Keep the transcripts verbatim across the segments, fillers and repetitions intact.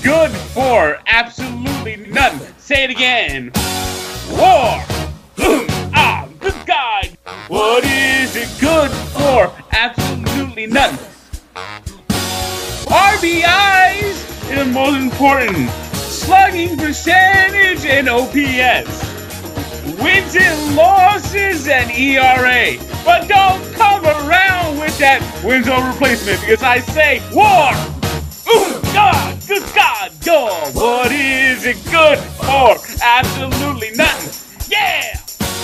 good for? Absolutely none. Say it again. War. Ah, good God. What is it good for? Absolutely none. R B Is are most important. Slugging percentage and O P S. Wins and losses and E R A. But don't come around with that wins over replacement because I say war. Ooh, God, good God, God. What is it good for? Absolutely nothing. Yeah.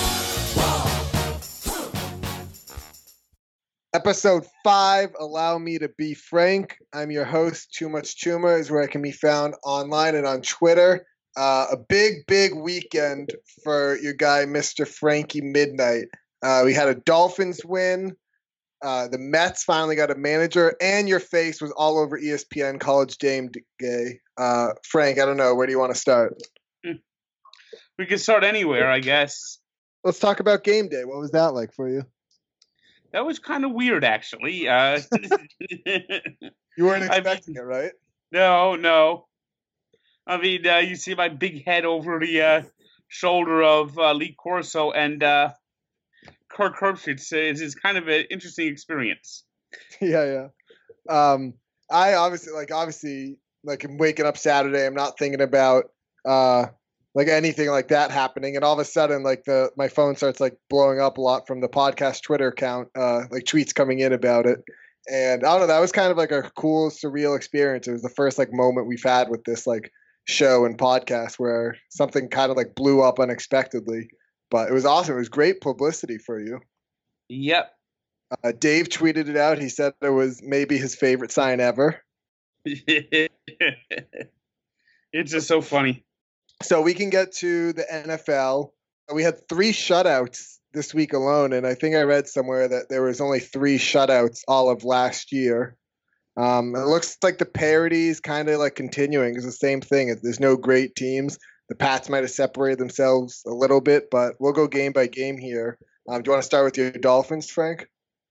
Episode five, Allow Me to Be Frank. I'm your host, Too Much Chuma, is where I can be found online and on Twitter. Uh, a big, big weekend for your guy, Mister Frankie Midnight. Uh, we had a Dolphins win. Uh, the Mets finally got a manager, and your face was all over E S P N College Game Day. Uh, Frank, I don't know. Where do you want to start? We can start anywhere, I guess. Let's talk about Game Day. What was that like for you? That was kind of weird, actually. Uh, you weren't expecting I mean, it, right? No, no. I mean, uh, you see my big head over the uh, shoulder of uh, Lee Corso and uh, Kirk Herbstreit. It's, it's kind of an interesting experience. Yeah, yeah. Um, I obviously, like, obviously, like, I'm waking up Saturday. I'm not thinking about uh, like anything like that happening, and all of a sudden, like, the my phone starts like blowing up a lot from the podcast Twitter account, uh, like tweets coming in about it. And I don't know, that was kind of like a cool, surreal experience. It was the first like moment we've had with this like show and podcast where something kind of like blew up unexpectedly. But it was awesome. It was great publicity for you. Yep. Uh, Dave tweeted it out. He said it was maybe his favorite sign ever. It's just so funny. So we can get to the N F L. We had three shutouts this week alone, and I think I read somewhere that there was only three shutouts all of last year. Um, it looks like the parity is kind of like continuing. It's the same thing. There's no great teams. The Pats might have separated themselves a little bit, but we'll go game by game here. Um, do you want to start with your Dolphins, Frank?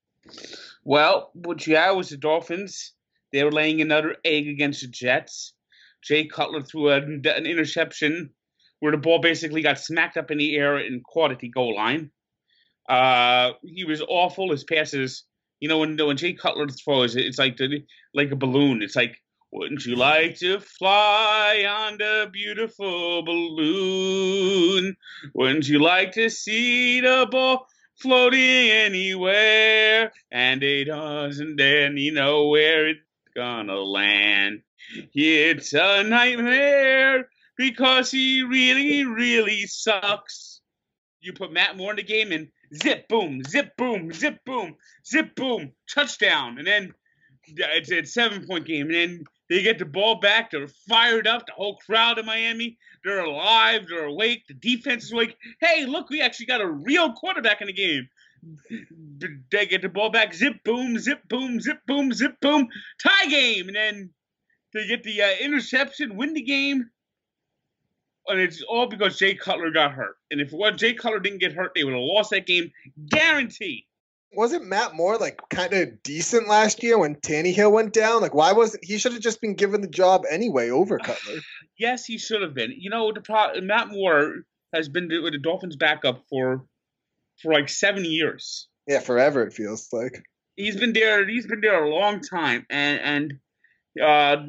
Well, what you had was the Dolphins. They were laying another egg against the Jets. Jay Cutler threw a, an interception where the ball basically got smacked up in the air and caught at the goal line. Uh, he was awful. His passes, you know, when when Jay Cutler throws it, it's like the, like a balloon. It's like, wouldn't you like to fly on the beautiful balloon? Wouldn't you like to see the ball floating anywhere? And it doesn't any know where it's gonna land. It's a nightmare because he really, really sucks. You put Matt Moore in the game and zip, boom, zip, boom, zip, boom, zip, boom, touchdown. And then it's a seven-point game. And then they get the ball back. They're fired up. The whole crowd in Miami, they're alive. They're awake. The defense is awake. Hey, look, we actually got a real quarterback in the game. They get the ball back. Zip, boom, zip, boom, zip, boom, zip, boom. Tie game. And then they get the uh, interception, win the game. And it's all because Jay Cutler got hurt. And if what Jay Cutler didn't get hurt, they would have lost that game. Guarantee. Wasn't Matt Moore like kind of decent last year when Tannehill went down? Like, why wasn't he? Should have just been given the job anyway over Cutler. Yes, he should have been. You know, the pro- Matt Moore has been with the Dolphins backup for for like seven years. Yeah, forever it feels like. He's been there. He's been there a long time, and and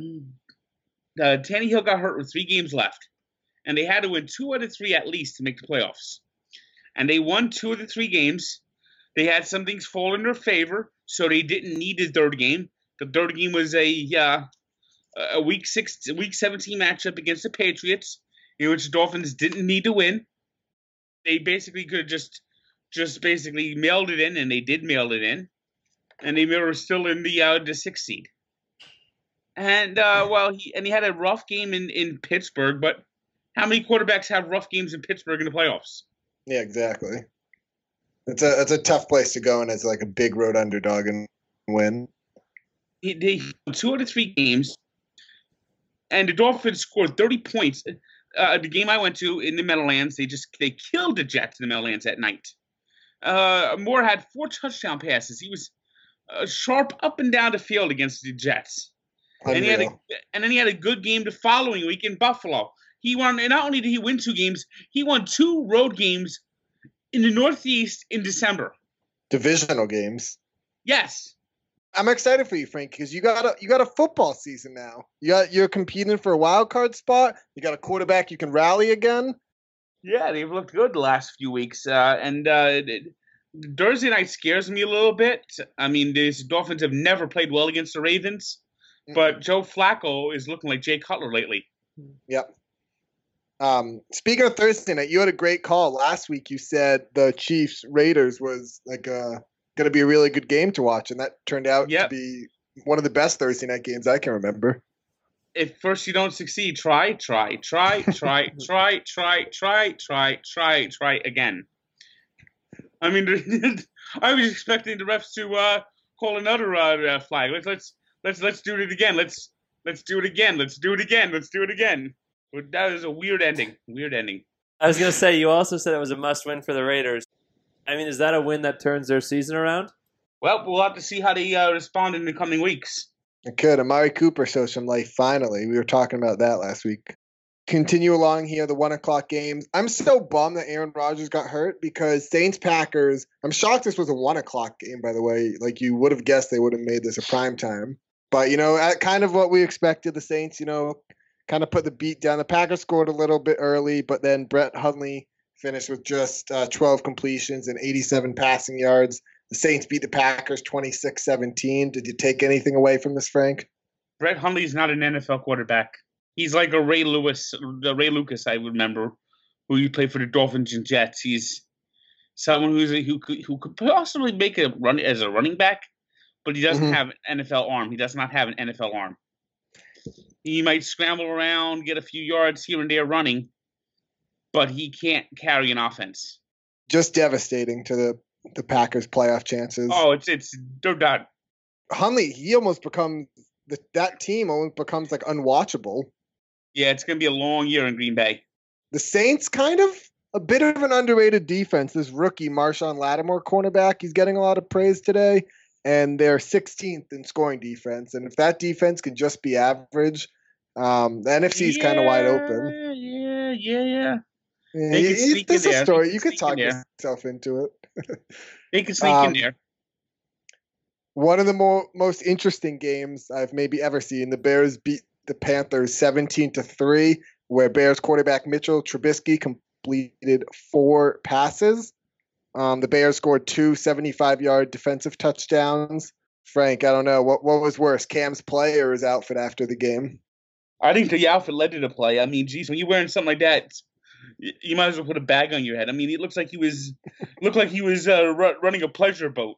uh, uh, Tannehill got hurt with three games left. And they had to win two out of three at least to make the playoffs. And they won two of the three games. They had some things fall in their favor, so they didn't need the third game. The third game was a uh, a week six, week seventeen matchup against the Patriots, in which the Dolphins didn't need to win. They basically could just just basically mailed it in, and they did mail it in, and they were still in the uh, the sixth seed. And uh, well, he and he had a rough game in, in Pittsburgh, but how many quarterbacks have rough games in Pittsburgh in the playoffs? Yeah, exactly. It's a it's a tough place to go in as like a big road underdog and win. He, they two out of three games, and the Dolphins scored thirty points. Uh, the game I went to in the Meadowlands, they just they killed the Jets in the Meadowlands at night. Uh, Moore had four touchdown passes. He was uh, sharp up and down the field against the Jets. And he had a, Unreal. and then he had a good game the following week in Buffalo. He won, and not only did he win two games, he won two road games in the Northeast in December. Divisional games. Yes. I'm excited for you, Frank, because you got a you got a football season now. You got you're competing for a wild card spot. You got a quarterback you can rally again. Yeah, they've looked good the last few weeks, uh, and uh, Thursday night scares me a little bit. I mean, the Dolphins have never played well against the Ravens, mm-hmm. but Joe Flacco is looking like Jay Cutler lately. Yep. Um, speaking of Thursday night, you had a great call last week. You said the Chiefs Raiders was like a going to be a really good game to watch, and that turned out yep. to be one of the best Thursday night games I can remember. If first you don't succeed, try, try, try, try, try, try, try, try, try, try again. I mean, I was expecting the refs to uh, call another uh, flag. Let's let's let's let's do it again. Let's let's do it again. Let's do it again. Let's do it again. But that was a weird ending. Weird ending. I was gonna say you also said it was a must-win for the Raiders. I mean, is that a win that turns their season around? Well, we'll have to see how they uh, respond in the coming weeks. It could. Amari Cooper shows some life, finally. We were talking about that last week. Continue along here, the one o'clock games. I'm so bummed that Aaron Rodgers got hurt because Saints-Packers, I'm shocked this was a one o'clock game, by the way. Like, you would have guessed they would have made this a prime time. But, you know, at kind of what we expected, the Saints, you know, kind of put the beat down. The Packers scored a little bit early, but then Brett Hundley finished with just uh, twelve completions and eighty-seven passing yards. The Saints beat the Packers twenty-six seventeen. Did you take anything away from this, Frank? Brett Hundley's not an N F L quarterback. He's like a Ray Lewis, the Ray Lucas I remember, who you played for the Dolphins and Jets. He's someone who's a, who could who could possibly make a run as a running back, but he doesn't mm-hmm. have an N F L arm. He does not have an N F L arm. He might scramble around, get a few yards here and there running, but he can't carry an offense. Just devastating to the, the Packers' playoff chances. Oh, it's it's they're done. Hundley, he almost becomes the, that team almost becomes like unwatchable. Yeah, it's gonna be a long year in Green Bay. The Saints, kind of a bit of an underrated defense. This rookie Marshawn Lattimore cornerback, he's getting a lot of praise today, and they're sixteenth in scoring defense. And if that defense can just be average, um, the N F C is yeah, kind of wide open. Yeah, yeah, yeah. Yeah, they can sneak in there. A story. You could talk yourself into it. They can sneak um, in there. One of the more most interesting games I've maybe ever seen. The Bears beat the Panthers seventeen to three, where Bears quarterback Mitchell Trubisky completed four passes. Um, the Bears scored two seventy-five-yard defensive touchdowns. Frank, I don't know what what was worse, Cam's play or his outfit after the game. I think the outfit led to the play. I mean, geez, when you're wearing something like that, you might as well put a bag on your head. I mean, it looks like he was looked like he was uh, r- running a pleasure boat.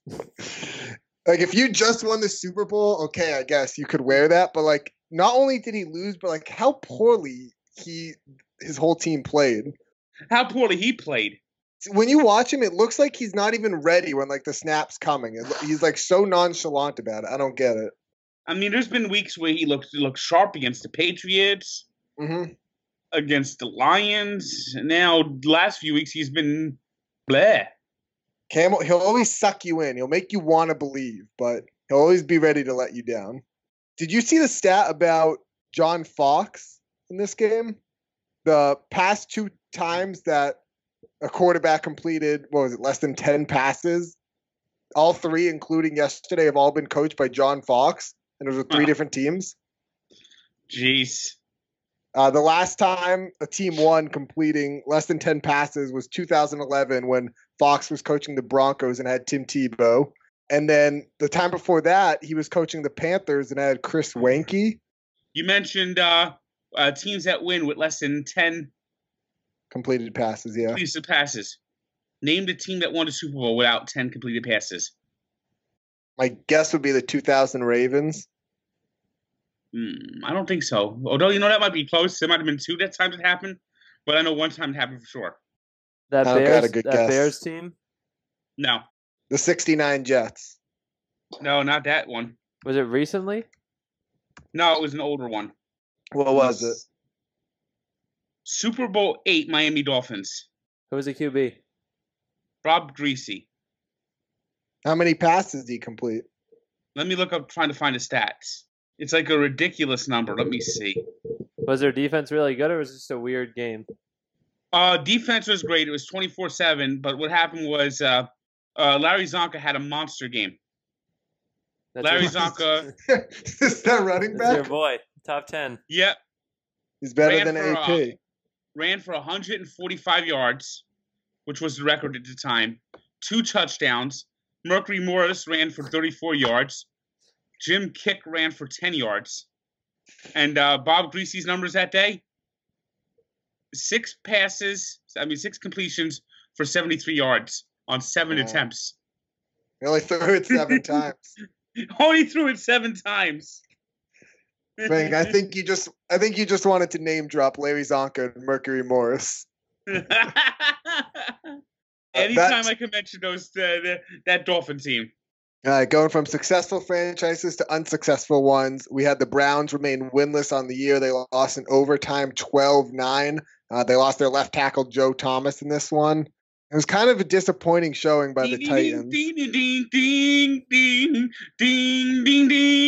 Like, if you just won the Super Bowl, okay, I guess you could wear that. But like, not only did he lose, but like how poorly he his whole team played. How poorly he played. When you watch him, it looks like he's not even ready when like the snap's coming. He's like so nonchalant about it. I don't get it. I mean, there's been weeks where he looked looked sharp against the Patriots. Mm-hmm. Against the Lions. Now, the last few weeks, he's been bleh. Cam, he'll always suck you in. He'll make you want to believe, but he'll always be ready to let you down. Did you see the stat about John Fox in this game? The past two times that a quarterback completed, what was it, less than ten passes, all three, including yesterday, have all been coached by John Fox, and it was with three uh, different teams. Jeez. Uh, the last time a team won completing less than ten passes was two thousand eleven when Fox was coaching the Broncos and had Tim Tebow. And then the time before that, he was coaching the Panthers and had Chris Weinke. You mentioned uh, uh, teams that win with less than ten completed passes, yeah. Completed passes. Name the team that won the Super Bowl without ten completed passes. My guess would be the two thousand Ravens. Mm, I don't think so. Although, you know, that might be close. There might have been two that times it happened, but I know one time it happened for sure. That Bears, that guess. Bears team? No. The sixty-nine Jets. No, not that one. Was it recently? No, it was an older one. What was it? Super Bowl eight, Miami Dolphins. Who was the Q B? Rob Greasy. How many passes did he complete? Let me look up trying to find the stats. It's like a ridiculous number. Let me see. Was their defense really good, or was it just a weird game? Uh, defense was great. It was twenty-four seven, but what happened was uh, uh, Larry Zonka had a monster game. That's Larry your, Zonka. Is that running that's your back? boy, top ten. Yep. He's better ran than for, A P. Uh, ran for one hundred forty-five yards, which was the record at the time. Two touchdowns. Mercury Morris ran for thirty-four yards. Jim Kick ran for ten yards. And uh, Bob Greasy's numbers that day, six passes, I mean six completions for seventy-three yards on seven Oh. attempts. He only threw it seven times. Only threw it seven times. Frank, I think you just I think you just wanted to name drop Larry Zonka and Mercury Morris. Anytime that's- I can mention those, uh, the, that Dolphin team. All right, going from successful franchises to unsuccessful ones, we had the Browns remain winless on the year. They lost in overtime twelve nine. Uh, they lost their left tackle, Joe Thomas, in this one. It was kind of a disappointing showing by the Ding, Titans. Ding, ding, ding, ding, ding, ding, ding,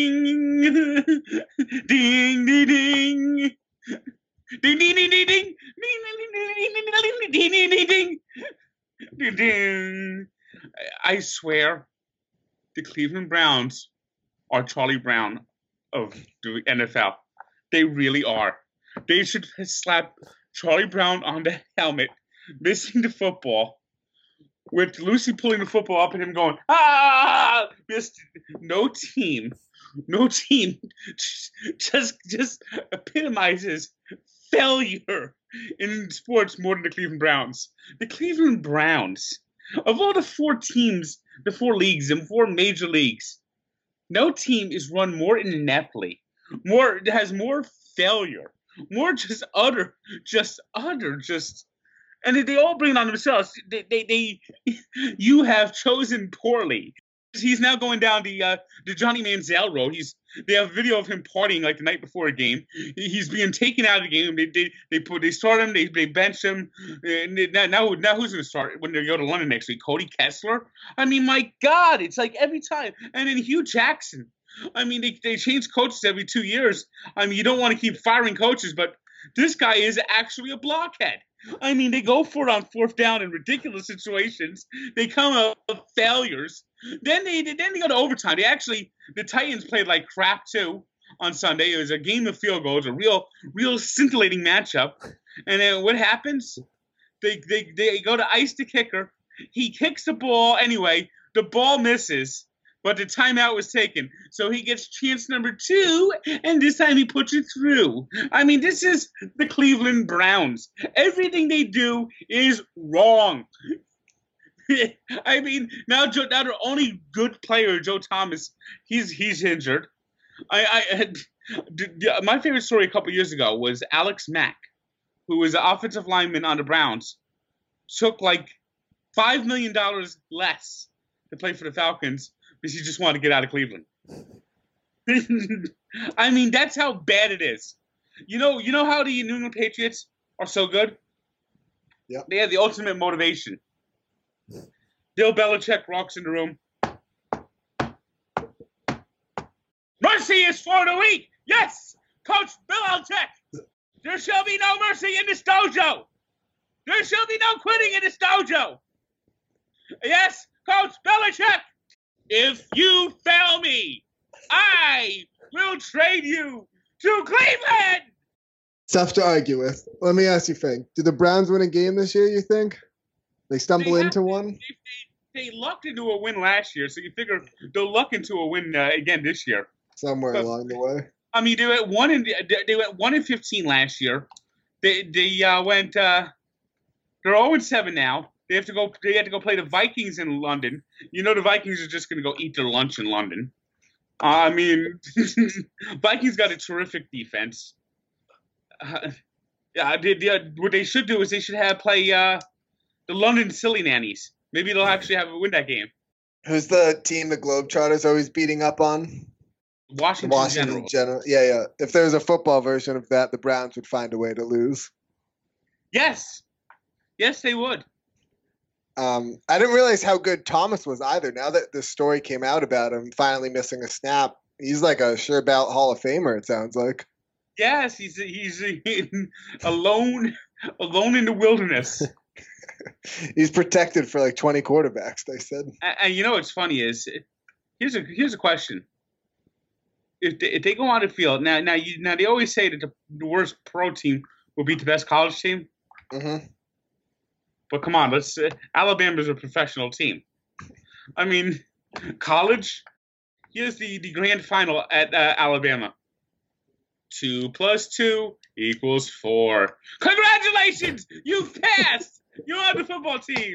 ding, ding, ding, ding. Ding, ding, ding, ding, ding, ding, ding, ding, ding, ding, ding, ding, ding. I swear, the Cleveland Browns are Charlie Brown of the N F L. They really are. They should slap Charlie Brown on the helmet, missing the football, with Lucy pulling the football up and him going, ah! Missed. No team, no team just just epitomizes failure in sports more than the Cleveland Browns. The Cleveland Browns, of all the four teams, the four leagues and four major leagues, no team is run more ineptly, more has more failure, more just utter, just utter, just, and they, they all bring it on themselves. They, they, they, you have chosen poorly. He's now going down the uh, the Johnny Manziel road. He's they have a video of him partying like the night before a game. He's being taken out of the game. They they they put they start him. They they bench him. And they, now now now who's going to start when they go to London next week? Cody Kessler. I mean, my God, it's like every time. And then Hugh Jackson. I mean, they they change coaches every two years. I mean, you don't want to keep firing coaches, but this guy is actually a blockhead. I mean, they go for it on fourth down in ridiculous situations. They come up with failures. Then they then they go to overtime. They actually the Titans played like crap too on Sunday. It was a game of field goals, a real real scintillating matchup. And then what happens? They they they go to ice the kicker. He kicks the ball anyway. The ball misses, but the timeout was taken. So he gets chance number two, and this time he puts it through. I mean, this is the Cleveland Browns. Everything they do is wrong. I mean, now Joe, now their only good player, Joe Thomas, he's he's injured. I, I had, my favorite story a couple years ago was Alex Mack, who was the offensive lineman on the Browns, took like five million dollars less to play for the Falcons because he just wanted to get out of Cleveland. I mean, that's how bad it is. You know, you know how the New England Patriots are so good? Yeah. They have the ultimate motivation. Bill Belichick walks in the room. Mercy is for the weak. Yes, Coach Bill Belichick. There shall be no mercy in this dojo. There shall be no quitting in this dojo. Yes, Coach Belichick. If you fail me, I will trade you to Cleveland. Tough to argue with. Let me ask you, Frank. Did the Browns win a game this year, you think? They stumble They have- into one? They, they, they lucked into a win last year, so you figure they'll luck into a win uh, again this year. Somewhere But- along the way. I mean, they went one in they went one in fifteen last year. They they uh, went uh, they're zero and seven now. They have to go. They have to go play the Vikings in London. You know, the Vikings are just going to go eat their lunch in London. Uh, I mean, Vikings got a terrific defense. Uh, yeah, they, they, what they should do is they should have play uh, the London Silly Nannies. Maybe they'll actually have win that game. Who's the team the Globetrotters always beating up on? Washington, Washington General. General. Yeah, yeah. If there was a football version of that, the Browns would find a way to lose. Yes, yes, they would. Um, I didn't realize how good Thomas was either. Now that the story came out about him finally missing a snap, He's like a sure about Hall of Famer, it sounds like. Yes, he's he's alone, alone in the wilderness. He's protected for like twenty quarterbacks, they said. And, and you know what's funny is, here's a here's a question. If they, if they go on the field now, now you now they always say that the, the worst pro team will beat the best college team. Mm-hmm. But come on, let's. Uh, Alabama's a professional team. I mean, college. Here's the, the grand final at uh, Alabama. Two plus two equals four. Congratulations, you've passed. You're on the football team.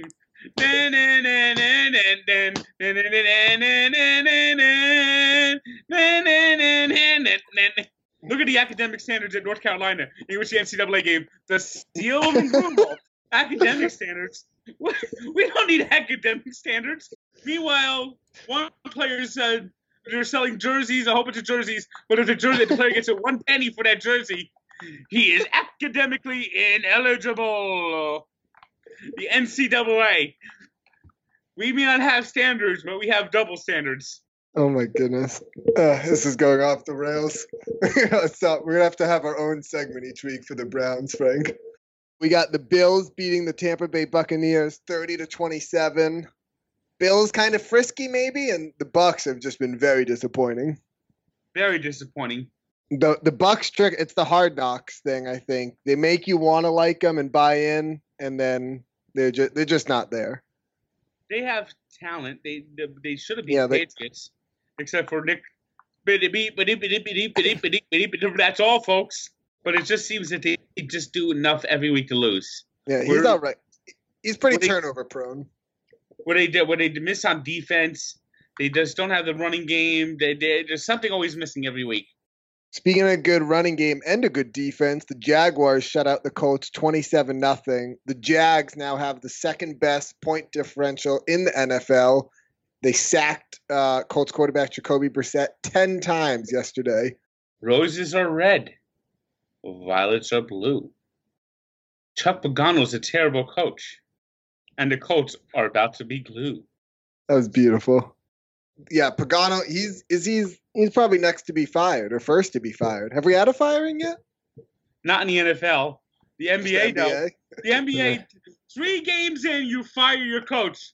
Look at the academic standards at North Carolina, in which the N C double A game the steel approval. Academic standards. We don't need academic standards. Meanwhile, one player's uh, they're selling jerseys, a whole bunch of jerseys, but if the jersey the player gets a one penny for that jersey, he is academically ineligible. The N C double A. We may not have standards, but we have double standards. Oh my goodness. Uh, this is going off the rails. So we're going to have to have our own segment each week for the Browns, Frank. We got the Bills beating the Tampa Bay Buccaneers thirty to twenty-seven. Bills kind of frisky maybe, and the Bucs have just been very disappointing. Very disappointing. The the Bucs trick, it's the hard knocks thing, I think. They make you want to like them and buy in, and then they're just they're just not there. They have talent. They they, they should have been yeah, they, Patriots, except for Nick. That's all, folks. But it just seems that they just do enough every week to lose. Yeah, he's all right. He's pretty turnover prone. What they did, what they miss on defense, they just don't have the running game. They, they, there's something always missing every week. Speaking of a good running game and a good defense, the Jaguars shut out the Colts twenty-seven nothing. The Jags now have the second best point differential in the N F L. They sacked uh, Colts quarterback Jacoby Brissett ten times yesterday. Roses are red. Violets are blue. Chuck Pagano's a terrible coach. And the Colts are about to be glue. That was beautiful. Yeah, Pagano, he's is he's he's probably next to be fired or first to be fired. Have we had a firing yet? Not in the N F L. The N B A, the N B A? though. The N B A, three games in, you fire your coach.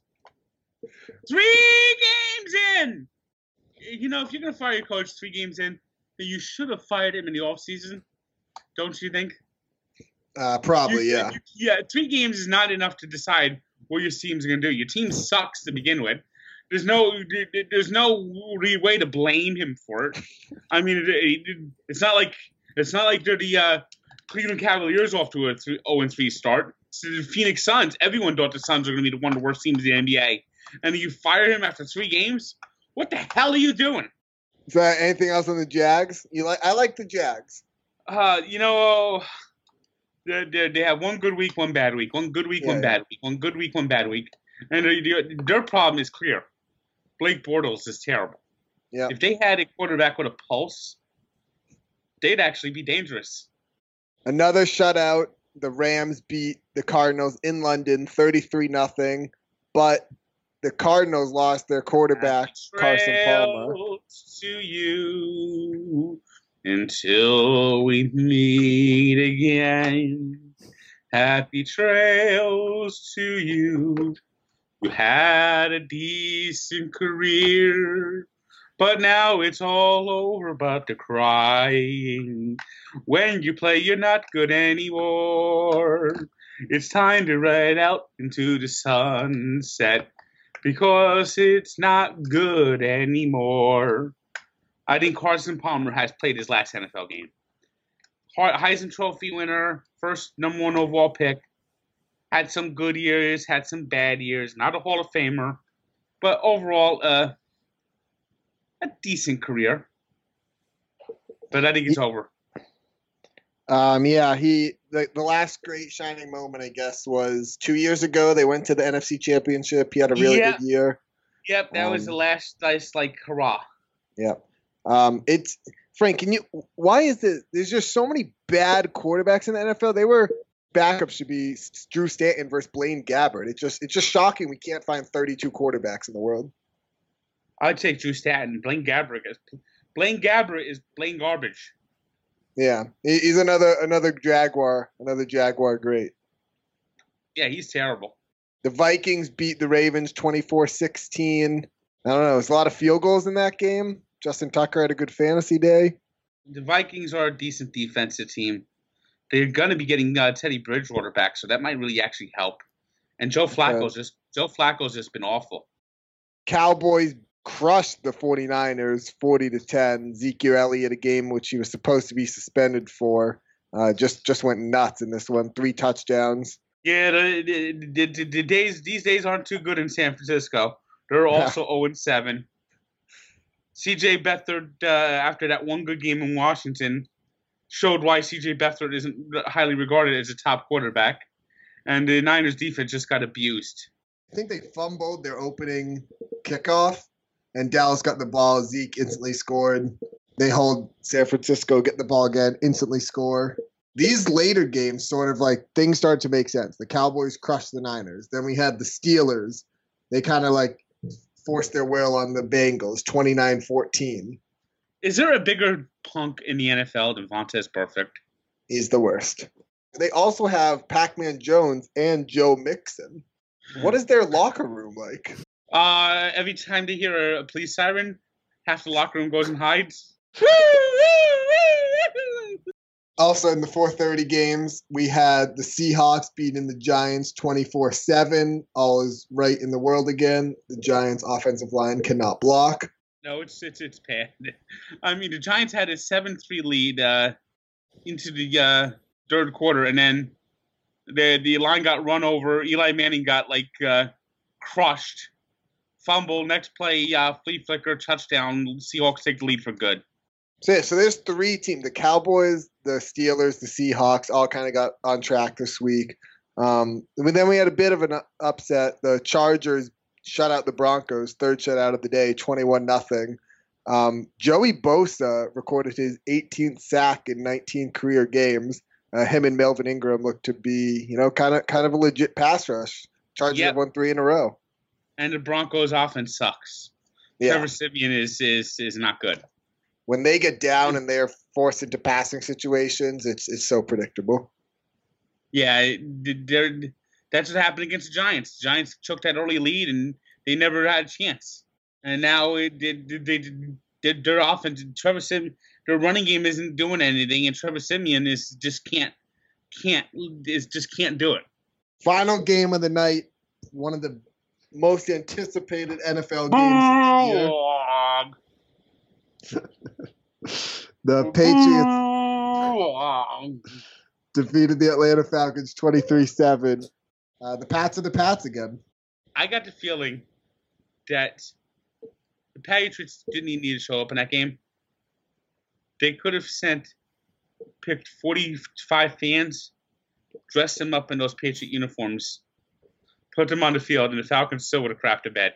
Three games in! You know, if you're going to fire your coach three games in, then you should have fired him in the offseason. Don't you think? Uh, probably, you, yeah. You, yeah, three games is not enough to decide what your team's going to do. Your team sucks to begin with. There's no, there's no way to blame him for it. I mean, it, it, it's not like it's not like they're the uh, Cleveland Cavaliers off to a oh and three start. It's the Phoenix Suns. Everyone thought the Suns were going to be the one of the worst teams in the N B A, and then you fire him after three games. What the hell are you doing? Is there anything else on the Jags? You like? I like the Jags. Uh, you know. They, they, they have one good week, one bad week. One good week, yeah, one yeah. bad week. One good week, one bad week. And their, their problem is clear. Blake Bortles is terrible. Yeah. If they had a quarterback with a pulse, they'd actually be dangerous. Another shutout. The Rams beat the Cardinals in London thirty-three nothing. But the Cardinals lost their quarterback, Carson Palmer. To you. Until we meet again, happy trails to you. You had a decent career, but now it's all over but the crying. When you play, you're not good anymore. It's time to ride out into the sunset because it's not good anymore. I think Carson Palmer has played his last N F L game. Heisman Trophy winner, first number one overall pick. Had some good years, had some bad years. Not a Hall of Famer, but overall, uh, a decent career. But I think it's over. Um, yeah, he the, the last great shining moment, I guess, was two years ago. They went to the N F C Championship. He had a really yeah. good year. Yep, that um, was the last nice, like, hurrah. Yep. Um, it's Frank. Can you? Why is it? There's just so many bad quarterbacks in the N F L. They were backups should be Drew Stanton versus Blaine Gabbert. It's just it's just shocking we can't find thirty-two quarterbacks in the world. I'd take Drew Stanton. Blaine Gabbert has Blaine Gabbert is Blaine garbage. Yeah, he's another another Jaguar, another Jaguar great. Yeah, he's terrible. The Vikings beat the Ravens twenty-four sixteen. I don't know. There's a lot of field goals in that game. Justin Tucker had a good fantasy day. The Vikings are a decent defensive team. They're going to be getting uh, Teddy Bridgewater back, so that might really actually help. And Joe Flacco's just Joe Flacco's just been awful. Cowboys crushed the 49ers forty to ten. Ezekiel Elliott, a game which he was supposed to be suspended for, uh, just just went nuts in this one. Three touchdowns. Yeah, the, the, the, the days these days aren't too good in San Francisco. They're also oh and seven. C J Beathard, uh, after that one good game in Washington, showed why C J Beathard isn't highly regarded as a top quarterback. And the Niners defense just got abused. I think they fumbled their opening kickoff, and Dallas got the ball. Zeke instantly scored. They hold San Francisco, get the ball again, instantly score. These later games sort of like things start to make sense. The Cowboys crushed the Niners. Then we had the Steelers. They kind of like forced their will on the Bengals, twenty-nine fourteen. Is there a bigger punk in the N F L than Vontaze Burfict? He's the worst. They also have Pac-Man Jones and Joe Mixon. What is their locker room like? Uh, every time they hear a police siren, half the locker room goes and hides. Also in the four thirty games, we had the Seahawks beating the Giants twenty-four seven. All is right in the world again. The Giants' offensive line cannot block. No, it's it's it's bad. I mean, the Giants had a seven three lead uh, into the uh, third quarter, and then the the line got run over. Eli Manning got like uh, crushed. Fumble, next play, uh, flea flicker, touchdown. Seahawks take the lead for good. So, yeah, so there's three teams. The Cowboys, the Steelers, the Seahawks all kind of got on track this week. Um, and then we had a bit of an upset. The Chargers shut out the Broncos, third shutout of the day, twenty-one nothing. Um, Joey Bosa recorded his eighteenth sack in nineteen career games. Uh, him and Melvin Ingram looked to be, you know, kind of kind of a legit pass rush. Chargers yep. have won three in a row. And the Broncos offense sucks. Yeah. Trevor Siemian is, is is not good. When they get down and they're forced into passing situations, it's it's so predictable. Yeah, they're, that's what happened against the Giants. The Giants took that early lead, and they never had a chance. And now it, they, they, they, their offense, Trevor Siemian, their running game isn't doing anything, and Trevor Siemian is just can't can't is just can't do it. Final game of the night, one of the most anticipated N F L games of the year. The Patriots defeated the Atlanta Falcons twenty-three seven. Uh, the Pats are the Pats again. I got the feeling that the Patriots didn't even need to show up in that game. They could have sent, picked forty-five fans, dressed them up in those Patriot uniforms, put them on the field, and the Falcons still would have crapped a bed.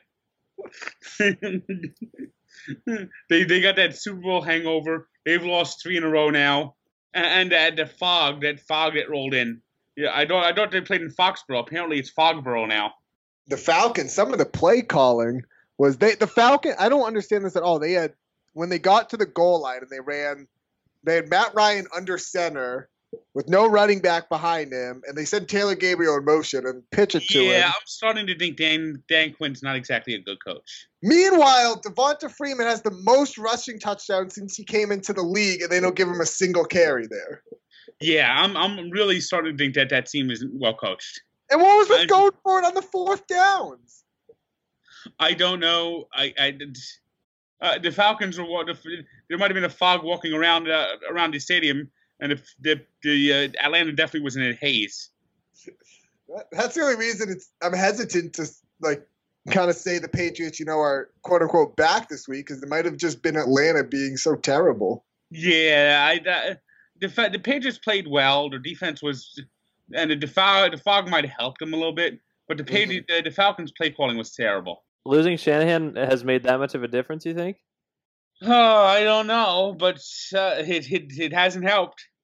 they they got that Super Bowl hangover. They've lost three in a row now, and, and uh, the fog, that fog that rolled in. Yeah, I don't I thought they played in Foxborough. Apparently, it's Fogborough now. The Falcons. Some of the play calling was they the Falcon. I don't understand this at all. They had when they got to the goal line and they ran. They had Matt Ryan under center with no running back behind him, and they sent Taylor Gabriel in motion and pitch it to yeah, him. Yeah, I'm starting to think Dan Dan Quinn's not exactly a good coach. Meanwhile, Devonta Freeman has the most rushing touchdowns since he came into the league, and they don't give him a single carry there. Yeah, I'm I'm really starting to think that that team isn't well coached. And what was this I, going for it on the fourth downs? I don't know. I, I uh, the Falcons were there might have been a fog walking around uh, around the stadium. And if the, the uh, Atlanta definitely was in a haze. That's the only reason it's. I'm hesitant to like kind of say the Patriots, you know, are quote unquote back this week because it might have just been Atlanta being so terrible. Yeah, I uh, the the Patriots played well. Their defense was, and the fog the fog might have helped them a little bit, but the Patriots, mm-hmm. uh, the Falcons' play calling was terrible. Losing Shanahan has made that much of a difference, you think? Oh, I don't know, but uh, it, it it hasn't helped.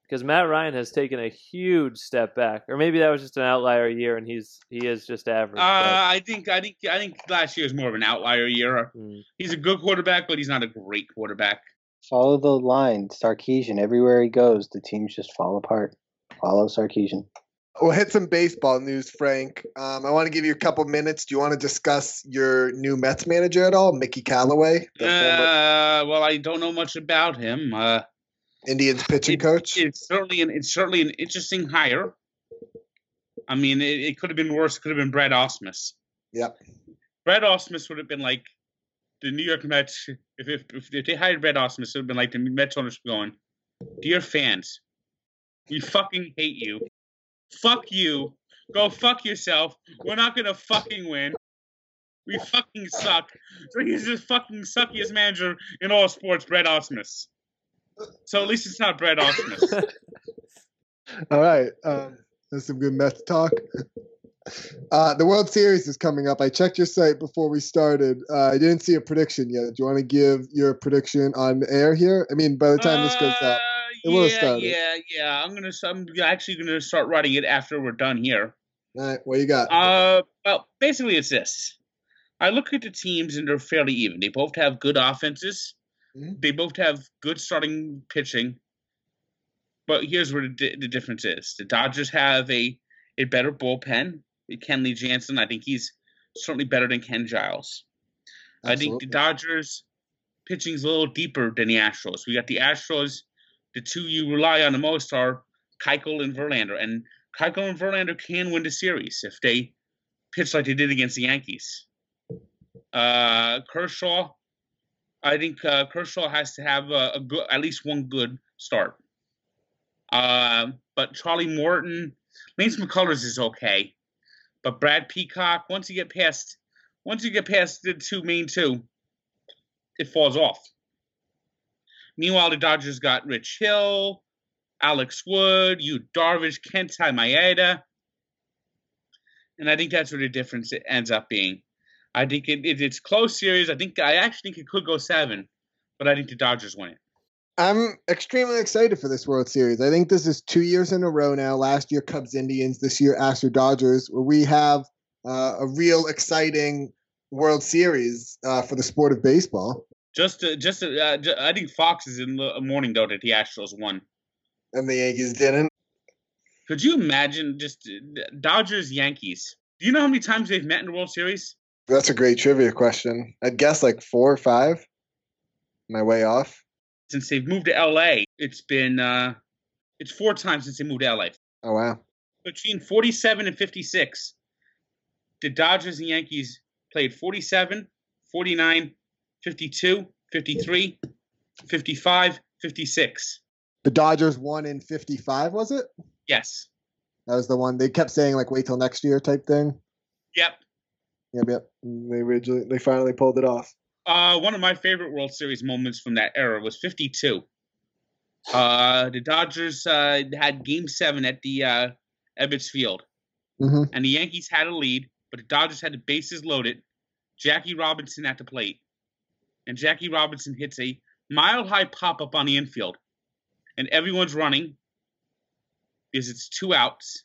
Because Matt Ryan has taken a huge step back, or maybe that was just an outlier year, and he's he is just average. Uh, I think I think I think last year is more of an outlier year. Mm. He's a good quarterback, but he's not a great quarterback. Follow the line, Sarkisian. Everywhere he goes, the teams just fall apart. Follow Sarkisian. We'll hit some baseball news, Frank. Um, I want to give you a couple minutes. Do you want to discuss your new Mets manager at all, Mickey Callaway? Uh, well, I don't know much about him. Uh, Indians pitching it, coach. It's certainly an it's certainly an interesting hire. I mean, it, it could have been worse. It could have been Brad Ausmus. Yep. Brad Ausmus would have been like the New York Mets. If if, if they hired Brad Ausmus, it would have been like the Mets owners going, "Dear fans, we fucking hate you. Fuck you. Go fuck yourself. We're not gonna fucking win. We fucking suck." So he's the fucking suckiest manager in all sports, Brad Ausmus. So at least it's not Brad Ausmus. All right. Um, that's some good Mets talk. Uh, the World Series is coming up. I checked your site before we started. Uh, I didn't see a prediction yet. Do you want to give your prediction on air here? I mean, by the time uh, this goes up, it yeah, will have started. Yeah, yeah. I'm gonna. I'm actually gonna start writing it after we're done here. All right. What you got? Uh, well, basically it's this. I look at the teams and they're fairly even. They both have good offenses. Mm-hmm. They both have good starting pitching. But here's where the, the difference is. The Dodgers have a, a better bullpen. Kenley Jansen, I think he's certainly better than Ken Giles. Absolutely. I think the Dodgers pitching is a little deeper than the Astros. We got the Astros. The two you rely on the most are Keuchel and Verlander. And Keuchel and Verlander can win the series if they pitch like they did against the Yankees. Uh, Kershaw, I think uh, Kershaw has to have a, a good, at least one good start. Uh, but Charlie Morton, Lance McCullers is okay, but Brad Peacock, once you get past, once you get past the two main two, it falls off. Meanwhile, the Dodgers got Rich Hill, Alex Wood, Yu Darvish, Kenta Maeda, and I think that's where the difference ends up being. I think it, it, it's a close series. I think I actually think it could go seven, but I think the Dodgers win it. I'm extremely excited for this World Series. I think this is two years in a row now. Last year, Cubs Indians. This year, Astros Dodgers, where we have uh, a real exciting World Series uh, for the sport of baseball. Just, to, just, to, uh, just, I think Fox is in the morning though that the Astros won, and the Yankees didn't. Could you imagine just Dodgers Yankees? Do you know how many times they've met in the World Series? That's a great trivia question. I'd guess like four or five. Am I way off? Since they've moved to L A, it's been uh, it's four times since they moved to L A. Oh wow! Between forty-seven and fifty-six, the Dodgers and Yankees played forty-seven, forty-nine, fifty-two, fifty-three, fifty-five, fifty-six. The Dodgers won in fifty-five, was it? Yes. That was the one they kept saying like wait till next year type thing. Yep. Yep, yep. They originally they finally pulled it off. Uh, one of my favorite World Series moments from that era was fifty-two. Uh, the Dodgers uh, had Game Seven at the uh, Ebbets Field, mm-hmm. and the Yankees had a lead, but the Dodgers had the bases loaded. Jackie Robinson at the plate, and Jackie Robinson hits a mile-high pop-up on the infield, and everyone's running because it's two outs,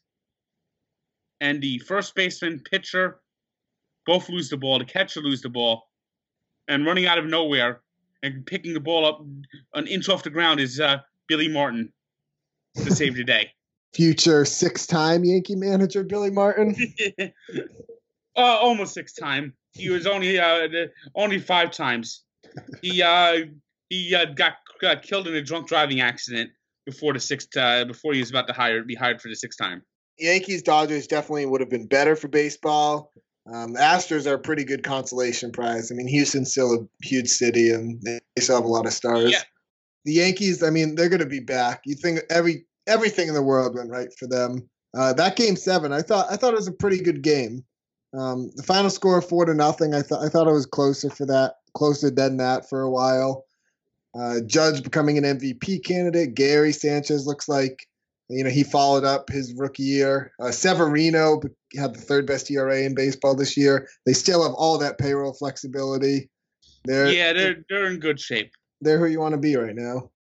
and the first baseman, pitcher, both lose the ball. The catcher lose the ball. And running out of nowhere and picking the ball up an inch off the ground is uh, Billy Martin to save the day. Future six-time Yankee manager Billy Martin? uh, almost six-time. He was only uh, only five times. He uh, he uh, got, got killed in a drunk driving accident before the sixth uh, before he was about to hire be hired for the sixth time. Yankees Dodgers definitely would have been better for baseball. Um, the Astros are a pretty good consolation prize. I mean, Houston's still a huge city, and they still have a lot of stars. Yeah. The Yankees, I mean, they're going to be back. You think every everything in the world went right for them. Uh, that game seven, I thought I thought it was a pretty good game. Um, the final score four to nothing. I thought I thought it was closer for that, closer than that for a while. Uh, Judge becoming an M V P candidate. Gary Sanchez looks like. You know, he followed up his rookie year. Uh, Severino had the third best E R A in baseball this year. They still have all that payroll flexibility. They're, yeah, they're they're in good shape. They're who you want to be right now.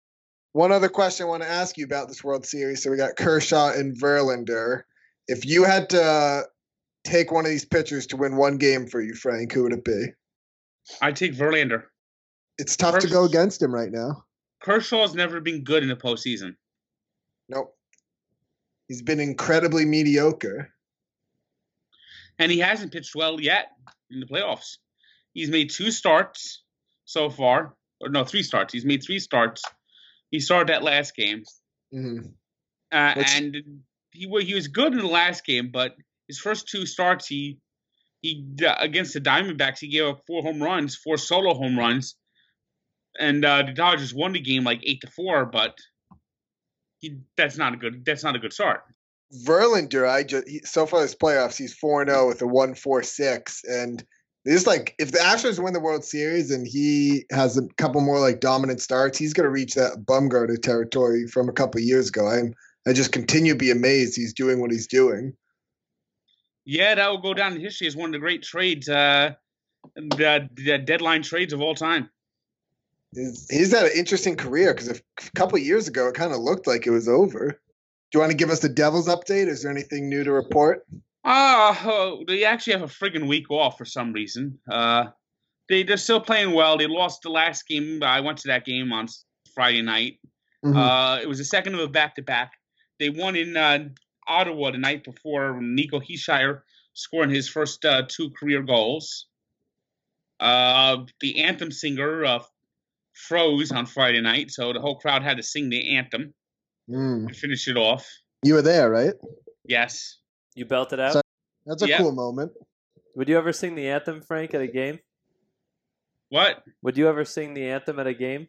One other question I want to ask you about this World Series. So we got Kershaw and Verlander. If you had to take one of these pitchers to win one game for you, Frank, who would it be? I take Verlander. It's tough Kershaw, to go against him right now. Kershaw's never been good in the postseason. Nope. He's been incredibly mediocre. And he hasn't pitched well yet in the playoffs. He's made two starts so far. Or no, three starts. He's made three starts. He started that last game. Mm-hmm. Uh, and he he was good in the last game, but his first two starts, he he against the Diamondbacks, he gave up four home runs, four solo home runs, and uh, the Dodgers won the game like eight to four. But he that's not a good that's not a good start. Verlander, I just he, so far this playoffs, he's four and zero with a one four six, and this like if the Astros win the World Series and he has a couple more like dominant starts, he's gonna reach that Bumgarner territory from a couple of years ago. I'm I just continue to be amazed he's doing what he's doing. Yeah, that will go down in history as one of the great trades, uh, the, the deadline trades of all time. He's, he's had an interesting career because a couple of years ago it kind of looked like it was over. Do you want to give us the Devils update? Is there anything new to report? Uh, oh, they actually have a friggin' week off for some reason. Uh, they, they're still playing well. They lost the last game. I went to that game on Friday night. Mm-hmm. Uh, it was the second of a back-to-back. They won in uh, Ottawa the night before, Nico Hischier scoring his first uh, two career goals. Uh, the anthem singer uh, froze on Friday night, so the whole crowd had to sing the anthem mm. to finish it off. You were there, right? Yes. You belted out? So that's a yep. cool moment. Would you ever sing the anthem, Frank, at a game? What? Would you ever sing the anthem at a game?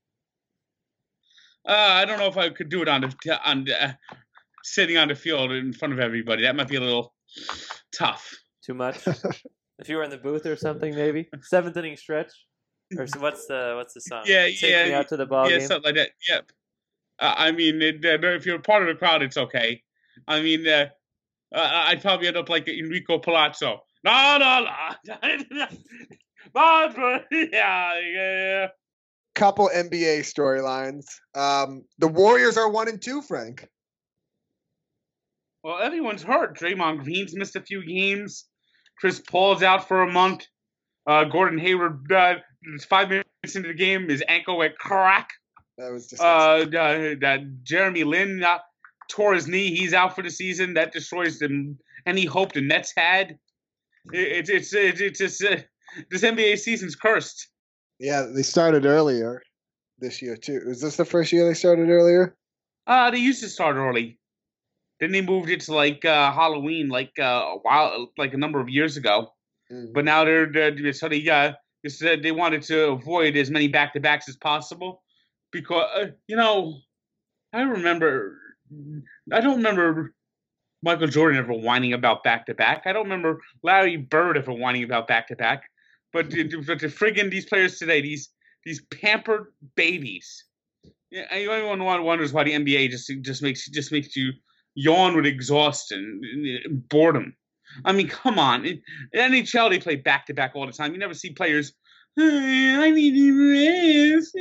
Uh, I don't know if I could do it on the on the, uh, sitting on the field in front of everybody. That might be a little tough. Too much. If you were in the booth or something, maybe seventh inning stretch, or so what's the what's the song? Yeah, Take yeah, me out to the ball yeah, game. something like that. Yep. Uh, I mean, it, uh, if you're part of the crowd, it's okay. I mean, uh, uh, I'd probably end up like Enrico Palazzo. No, no, no. But yeah, yeah. Couple N B A storylines. Um, the Warriors are one and two, Frank. Well, everyone's hurt. Draymond Green's missed a few games. Chris Paul's out for a month. Uh, Gordon Hayward, uh, five minutes into the game, his ankle went crack. That was just. Uh, uh, that Jeremy Lin uh, tore his knee. He's out for the season. That destroys them any hope the Nets had. It, it, it's it, it's just uh, this N B A season's cursed. Yeah, they started earlier this year too. Was this the first year they started earlier? Uh, they used to start early. Then they moved it to like uh, Halloween, like uh, a while, like a number of years ago. Mm. But now they're, they're so they uh, they wanted to avoid as many back to backs as possible because uh, you know I remember I don't remember Michael Jordan ever whining about back to back. I don't remember Larry Bird ever whining about back to back. But the, but the friggin' these players today, these these pampered babies. Yeah, anyone wonders why the N B A just just makes just makes you yawn with exhaustion and boredom. I mean, come on. In N H L, they play back to back all the time. You never see players. I need to rest.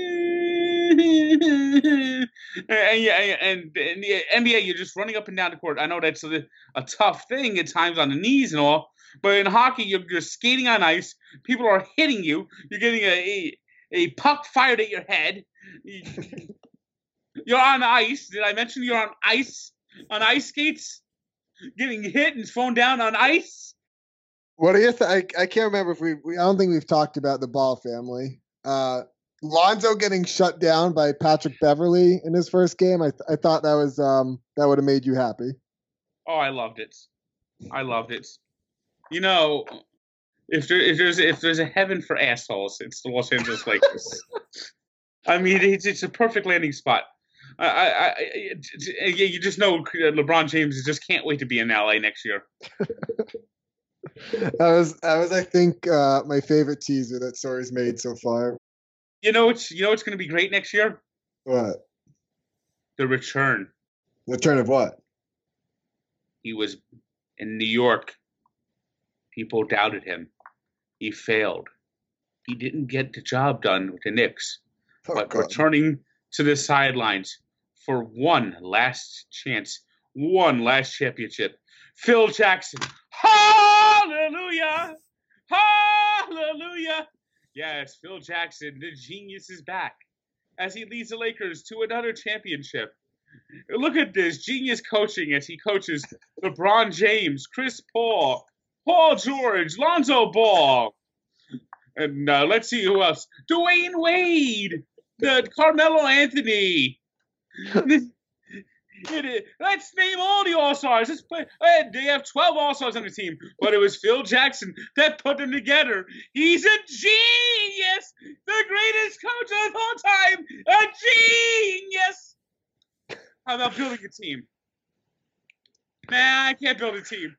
and yeah, and, and the N B A, you're just running up and down the court. I know that's a, a tough thing at times on the knees and all. But in hockey, you're, you're skating on ice. People are hitting you. You're getting a a, a puck fired at your head. You're on ice. Did I mention you're on ice? On ice skates? Getting hit and thrown down on ice? What do you think? I, I can't remember if we, we. I don't think we've talked about the Ball family. Uh, Lonzo getting shut down by Patrick Beverley in his first game. I th- I thought that was um that would have made you happy. Oh, I loved it. I loved it. You know, if there if there's if there's a heaven for assholes, it's the Los Angeles Lakers. I mean, it's it's a perfect landing spot. I, I, I you just know LeBron James just can't wait to be in L A next year. that was that was I think uh, my favorite teaser that Story's made so far. You know it's you know it's going to be great next year. What? The return. Return of what? He was in New York. People doubted him. He failed. He didn't get the job done with the Knicks. Oh, but God. returning to the sidelines for one last chance, one last championship. Phil Jackson. Hallelujah! Hallelujah! Yes, Phil Jackson, the genius, is back as he leads the Lakers to another championship. Look at this genius coaching as he coaches LeBron James, Chris Paul, Paul George, Lonzo Ball. And uh, let's see who else. Dwayne Wade, the Carmelo Anthony. It is. Let's name all the All-Stars. Let's play. They have twelve All-Stars on the team, but it was Phil Jackson that put them together. He's a genius, the greatest coach of all time, a genius. How about building a team? Man, I can't build a team.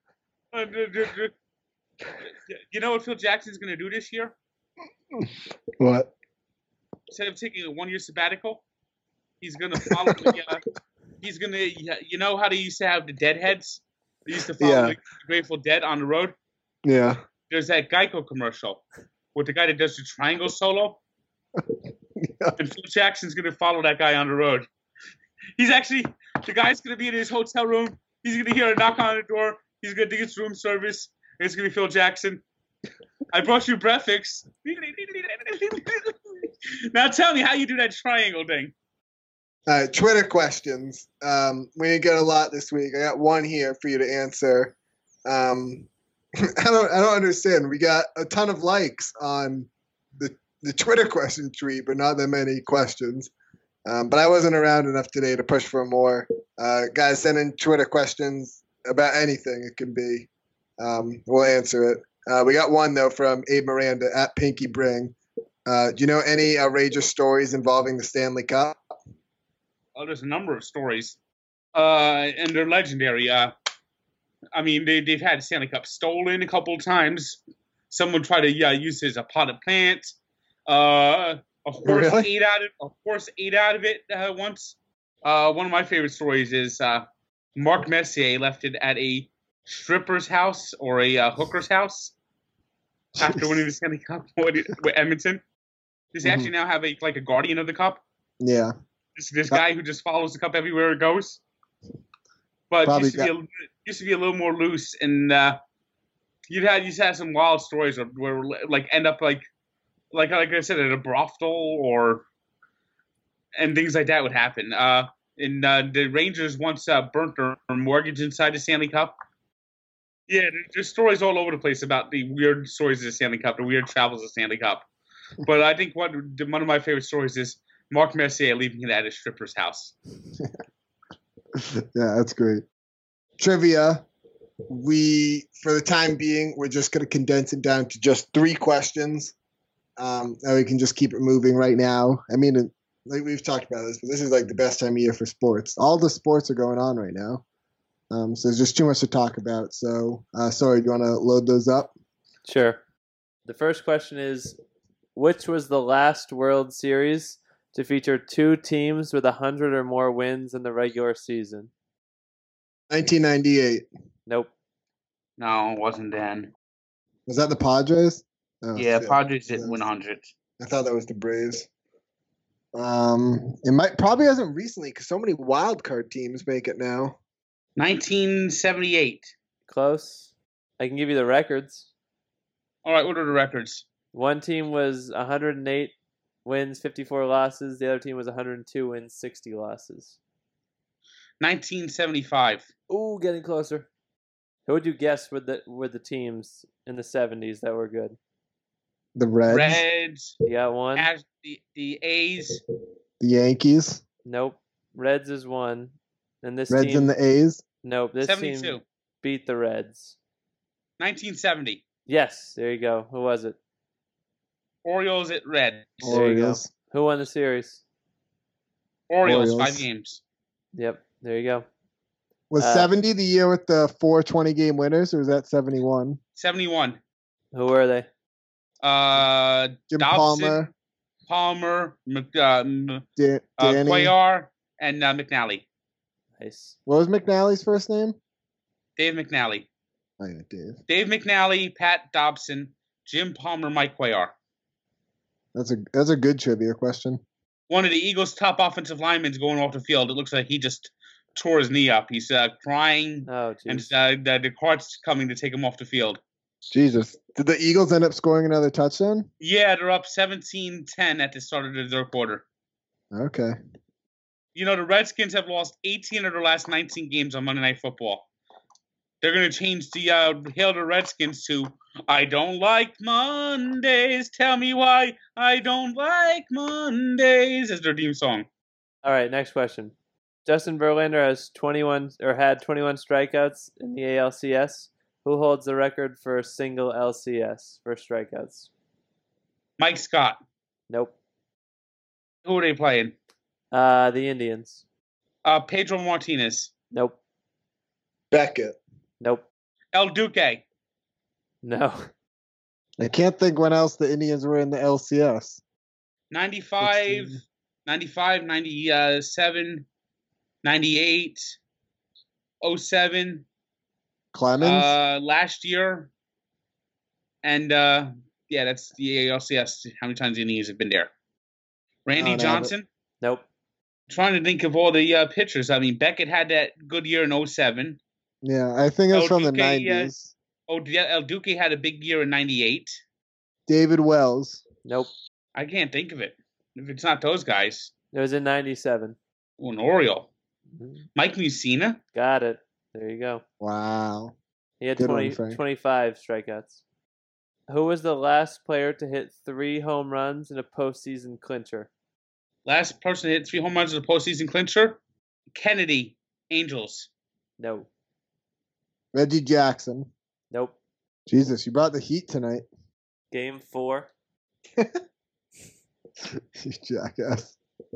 You know what Phil Jackson's going to do this year? What? Instead of taking a one-year sabbatical, he's going to follow the... Uh, He's gonna, you know how they used to have the Deadheads? They used to follow Yeah. the Grateful Dead on the road. Yeah. There's that Geico commercial with the guy that does the triangle solo. Yeah. And Phil Jackson's gonna follow that guy on the road. He's actually the guy's gonna be in his hotel room. He's gonna hear a knock on the door. He's gonna think it's room service. And it's gonna be Phil Jackson. I brought you breakfast. Now tell me how you do that triangle thing. All right, Twitter questions. Um, we didn't get a lot this week. I got one here for you to answer. Um, I don't, I don't understand. We got a ton of likes on the the Twitter question tweet, but not that many questions. Um, but I wasn't around enough today to push for more. Uh, guys, send in Twitter questions about anything. It can be. Um, we'll answer it. Uh, we got one though from Abe Miranda at Pinky Bring. Uh, do you know any outrageous stories involving the Stanley Cup? Oh, there's a number of stories, uh, and they're legendary. Uh, I mean, they, they've had Stanley Cup stolen a couple of times. Someone tried to uh, use it as a potted plant. Uh, a horse Really? ate out of a horse ate out of it uh, once. Uh, one of my favorite stories is uh, Mark Messier left it at a stripper's house or a uh, hooker's house after winning the Stanley Cup with, with Edmonton. Does he Mhm. actually now have a like a guardian of the cup? Yeah. This, this guy who just follows the cup everywhere it goes. But Probably used to, be a, used to be a little more loose, and uh, you'd had you had some wild stories where, where like end up like like like I said at a brothel or and things like that would happen. Uh, and uh, the Rangers once uh, burnt their mortgage inside the Stanley Cup. Yeah, there- there's stories all over the place about the weird stories of the Stanley Cup, the weird travels of the Stanley Cup. But I think one one of my favorite stories is Mark Messier leaving it at a stripper's house. Yeah, that's great. Trivia. We, for the time being, we're just going to condense it down to just three questions. Um, and we can just keep it moving right now. I mean, it, like we've talked about this, but this is like the best time of year for sports. All the sports are going on right now. Um, so there's just too much to talk about. So, uh, sorry, do you want to load those up? Sure. The first question is, which was the last World Series to feature two teams with one hundred or more wins in the regular season? nineteen ninety-eight. Nope. No, it wasn't then. Was that the Padres? Oh, Yeah, shit. Padres didn't That win was- one hundred. I thought that was the Braves. Um, it might probably hasn't recently because so many wild card teams make it now. nineteen seventy-eight. Close. I can give you the records. All right, what are the records? One team was one hundred eight wins, fifty-four losses. The other team was one hundred two wins, sixty losses. nineteen seventy-five. Ooh, getting closer. Who would you guess were the were the teams in the seventies that were good? The Reds, Reds, You got one? As- the, the A's, the Yankees, Nope. Reds is one. And this Reds team and the A's. Nope, this seventy-two. team beat the Reds. nineteen seventy. Yes, there you go. Who was it? Orioles at Reds. There you go. Orioles. Who won the series? Orioles, Orioles. five games. Yep, there you go. Was Uh, seventy the year with the four twenty game winners, or was that seventy-one? seventy-one. Who were they? Uh, Jim Dobson, Palmer, Palmer, Mc, uh, M- Da- uh, Danny. Cuellar, and uh, McNally. Nice. What was McNally's first name? Dave McNally. Oh yeah, Dave. Dave McNally, Pat Dobson, Jim Palmer, Mike Cuellar. That's a that's a good trivia question. one of the Eagles' top offensive linemen is going off the field. It looks like he just tore his knee up. He's uh, crying, Oh, and jeez. uh, the, the court's coming to take him off the field. Jesus. Did the Eagles end up scoring another touchdown? Yeah, they're up seventeen ten at the start of the third quarter. Okay. You know, the Redskins have lost eighteen of their last nineteen games on Monday Night Football. They're going to change the uh, hail the Redskins to, I don't like Mondays, tell me why I don't like Mondays, as their theme song. All right, next question. Justin Verlander has twenty-one or had twenty-one strikeouts in the A L C S. Who holds the record for single L C S for strikeouts? Mike Scott. Nope. Who are they playing? Uh, the Indians. Uh, Pedro Martinez. Nope. Beckett. Nope. El Duque. No. I can't think when else the Indians were in the L C S. ninety-five, sixteen. ninety-five, ninety-seven, ninety-eight, oh seven, Clemens? uh, last year. And, uh, yeah, that's the A L C S. How many times the Indians have been there? Randy Oh, no, Johnson. Nope. Trying to think of all the uh, pitchers. I mean, Beckett had that good year in oh seven. yeah, I think it was El from the Duque, uh, nineties. Oh, El Duque had a big year in ninety-eight. David Wells. Nope. I can't think of it. If it's not those guys. It was in ninety-seven. Oh, an Oriole. Mhm. Mike Mussina. Got it. There you go. Wow. He had Good one, twenty, Frank. twenty-five strikeouts. Who was the last player to hit three home runs in a postseason clincher? Last person to hit three home runs in a postseason clincher. Kennedy. Angels. No. Reggie Jackson. Nope. Jesus, you brought the heat tonight. Game four. You jackass.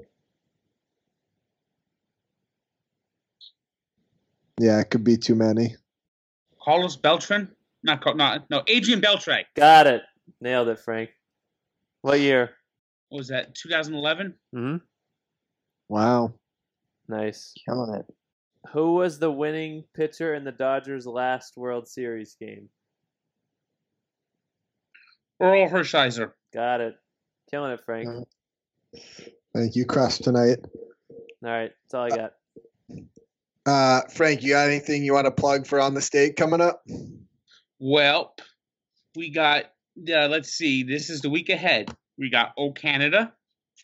Yeah, it could be too many. Carlos Beltran. Not, Car- not no, Adrian Beltre. Got it. Nailed it, Frank. What year? What was that? twenty eleven. Mm-hmm. Wow. Nice. Killing it. Who was the winning pitcher in the Dodgers' last World Series game? Earl Hershiser. Got it. Killing it, Frank. Uh, Thank you, crushed tonight. All right, that's all I got. Uh, Frank, you got anything you want to plug for On the State coming up? Well, we got. Uh, let's see. This is the week ahead. We got O Canada.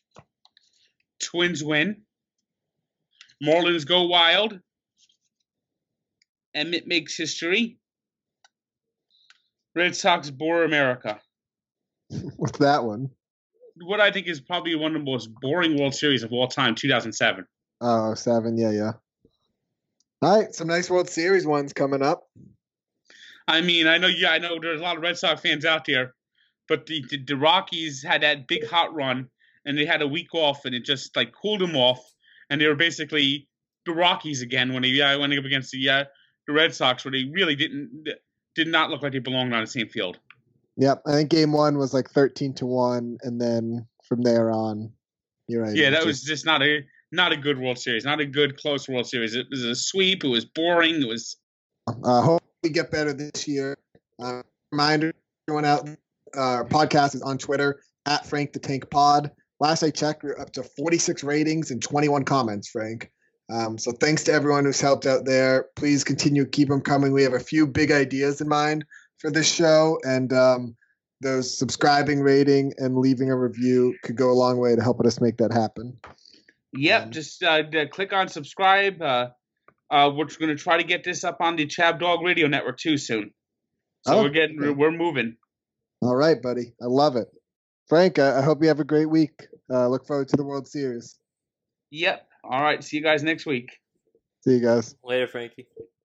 Twins win. Marlins go wild. Emmett makes history. Red Sox bore America. What's that one? What I think is probably one of the most boring World Series of all time, two thousand seven. Oh, seven. Yeah, yeah. All right, some nice World Series ones coming up. I mean, I know, yeah, I know there's a lot of Red Sox fans out there, but the, the, the Rockies had that big hot run, and they had a week off, and it just like cooled them off, and they were basically the Rockies again when they uh, went up against the uh, the Red Sox, where they really didn't did not look like they belonged on the same field. Yep, I think game one was like thirteen to one, and then from there on, you're right. Yeah, that just, was just not a not a good World Series, not a good close World Series. It was a sweep. It was boring. It was. Uh, hope we get better this year. Uh, reminder, everyone out, uh, our podcast is on Twitter at Frank the Tank Pod. Last I checked, we we're up to forty-six ratings and twenty-one comments, Frank. Um, so thanks to everyone who's helped out there. Please continue, keep them coming. We have a few big ideas in mind for this show, and um, those subscribing, rating, and leaving a review could go a long way to helping us make that happen. Yep, Um, just uh, d- click on subscribe. Uh, uh, we're going to try to get this up on the Chab Dog Radio Network too soon. So Oh, we're getting okay. we're moving. All right, buddy. I love it. Frank, I, I hope you have a great week. Uh, look forward to the World Series. Yep. All right. See you guys next week. See you guys. Later, Frankie.